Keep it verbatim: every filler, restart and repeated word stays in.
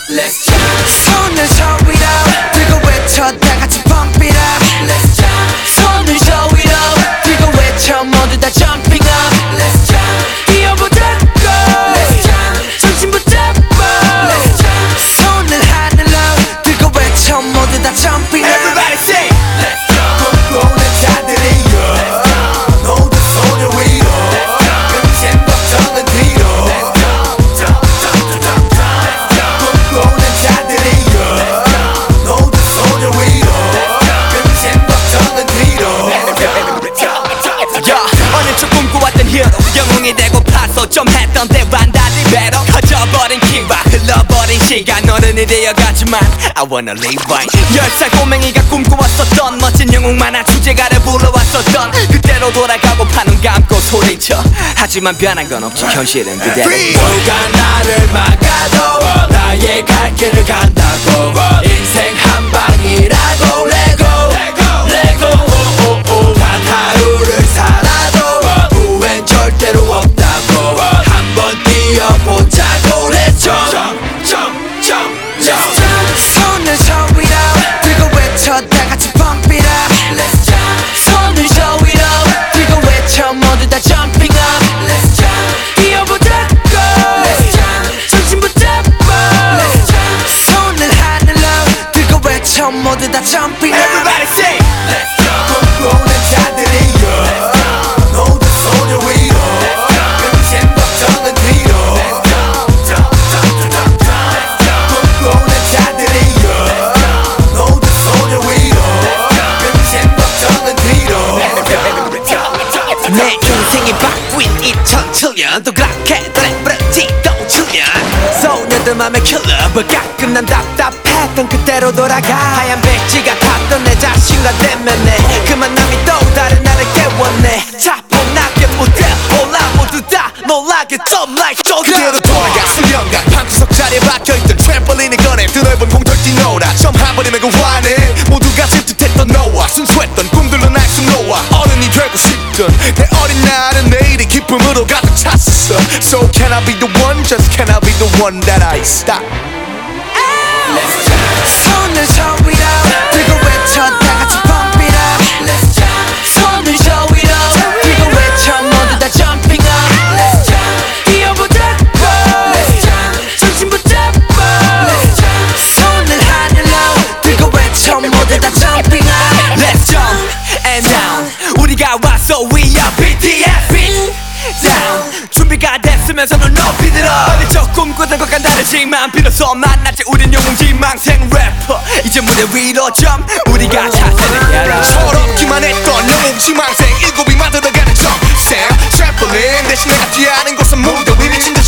Let's jump. 손을 저 위로 들고 외쳐 다 같이 pump it up. Let's jump. 손을 저 위로 들고 외쳐 모두 다 jumping up. Let's jump. 뛰어보자고 Let's jump. 정신 붙잡고 Let's jump. 손을 하늘로 들고 외쳐 모두 다 jumping up. Everybody say Let's jump. 꿈꾸는 자들이여 모두 손을 위로 금신 걱정은 뒤로 꿈꾸는 자들이여 모두 손을 위로 금신 걱정은 뒤로 어느 쪽 꿈꿔왔던 히어로 영웅이 되고 파서 좀 했던 때와는 달리 배로 커져버린 키와 흘러버린 시간 어른이 되어가지만 I wanna live right. 열 살 꼬맹이가 꿈꿔왔었던 멋진 영웅 만화 주제가를 불러왔었던 그때로 돌아가고 파눈 감고 소리쳐 하지만 변한 건 없지 현실은 그대로. 누가 나를 막아도 나의 갈 길을 간다고 인생 한 방이라고 레고 레고 오오오 단 하루를 살아도 후회는 절대로 없다고 한번 뛰어보자고 Let's jump jump jump jump 손을 저 위로 들고 외쳐 다 같이 pump it up. Let's jump 손을 저 위로 들고 외쳐 모두 다 jumping up. Let's jump 뛰어보자고 Let's jump 정신 붙잡고 Let's jump 손을 하늘로 들고 외쳐 모두 다 jumping up. Everybody say Let's jump 꿈꾸는 자들이여 모두 손을 위로 금신 걱정은 뒤로 꿈꾸는 자들이여 모두 손을 위로 금신 걱정은 뒤로 내 인생이 바뀐 이천칠 년 또 그렇게 노래부르지도 칠 년 소녀들 맘에 킬러버 가끔 난 답답했던 그때로 돌아가 하얀 백지가 탔던 내 자신과 대면해 그 만남이 또 다른 나를 깨웠네 차분하게 무대 올라 모두 다 놀라게 좀 like 조금 그대로 돌아가 수련가 방구석 자리에 박혀있던 트램펄린을 꺼내 드넓은 공터를 뛰노라 처음 한 번이면 그 화내 모두가 질투했던 너와 순수했던 꿈들로 날 숨놓아 어른이 되고 싶던 내 어린 날은 내일이 기쁨으로 가득 찼어 So can I be the one? Just can I be the one that I stop Let's jump 손을 저 위로 들고 외쳐 다 같이 pump it up. Let's jump 손을 저 위로 들고 외쳐 모두 다 jumping up. Let's jump 뛰어보자고 Let's jump 정신 붙잡고 Let's jump 손을 하늘로 들고 외쳐 모두 다 jumping up. Let's jump and down 우리가 왔어 we are B T S beat down 준비가 됐으면 손을 높이 들어 어릴 적 꿈꾸던 것과 다르지만 비로소 만났지 우린 영웅 지망생 래퍼 이제 무대 위로 jump 우리가 차세는 야라 철없기만 했던 영웅 지망생 일곱이 만들어가는 점생 트램펄린 대신 내가 뛰어하는 곳은 무대 위 미친